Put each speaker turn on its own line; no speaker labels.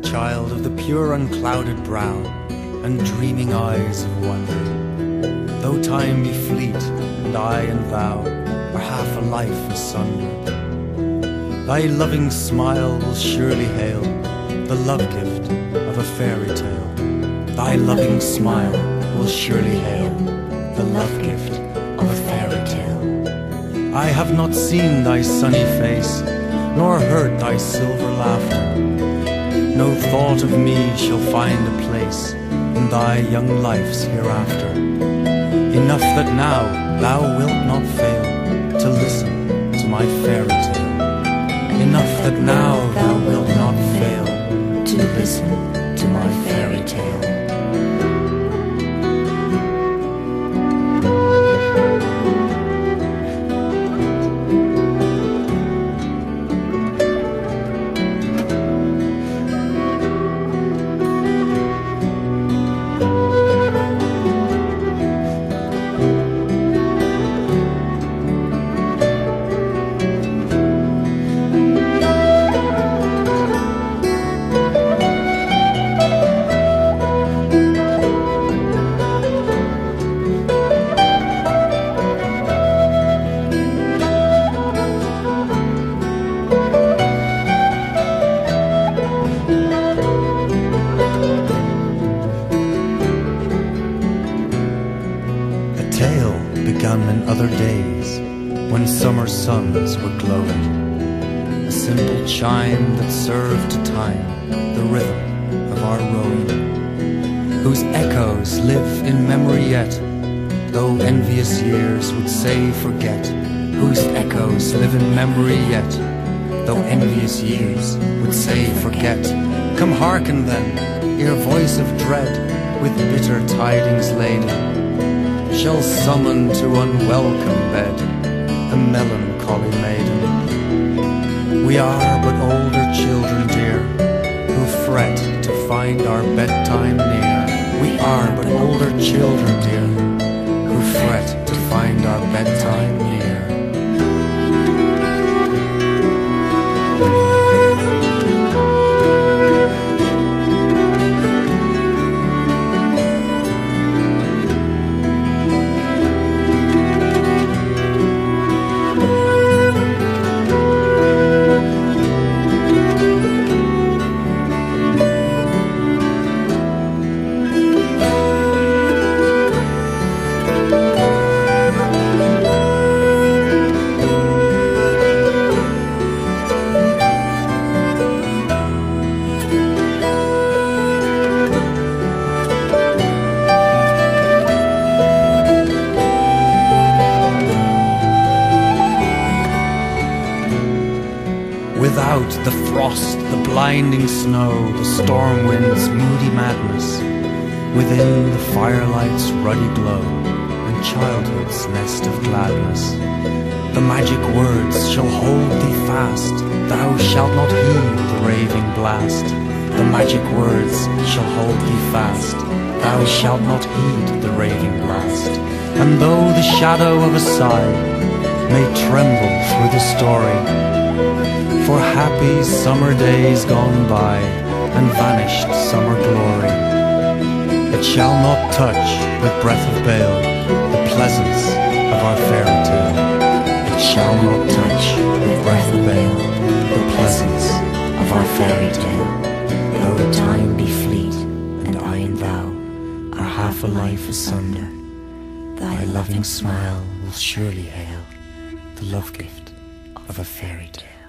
child of the pure unclouded brow and dreaming eyes of wonder. Though time be fleet, and I and thou are half a life asunder, thy loving smile will surely hail the love gift of a fairy tale. Thy loving smile will surely hail the love gift of a fairy tale. I have not seen thy sunny face, nor heard thy silver laughter. No thought of me shall find a place in thy young life's hereafter. Enough that now thou wilt not fail to listen to my fairy tale. Enough that now thou wilt not fail to listen to my fairy tale. Begun in other days, when summer suns were glowing, a simple chime that served to time the rhythm of our rowing, whose echoes live in memory yet, though envious years would say forget. Whose echoes live in memory yet, though envious years would say forget. Come hearken then, ere voice of dread with bitter tidings laden shall summon to unwelcome bed a melancholy maiden. We are but older children dear, who fret to find our bedtime near. We are but older children dear, who fret to find our bedtime near. Without the frost, the blinding snow, the storm wind's moody madness, within the firelight's ruddy glow, and childhood's nest of gladness, the magic words shall hold thee fast. Thou shalt not heed the raving blast. The magic words shall hold thee fast. Thou shalt not heed the raving blast. And though the shadow of a sigh may tremble through the story, for happy summer days gone by and vanished summer glory, it shall not touch with breath of bale the pleasance of our fairy tale. It shall not touch with breath of bale the pleasance of our fairy tale. Though time be fleet, and I and thou are half a life asunder, thy loving smile will surely hail the love gift of a fairy tale.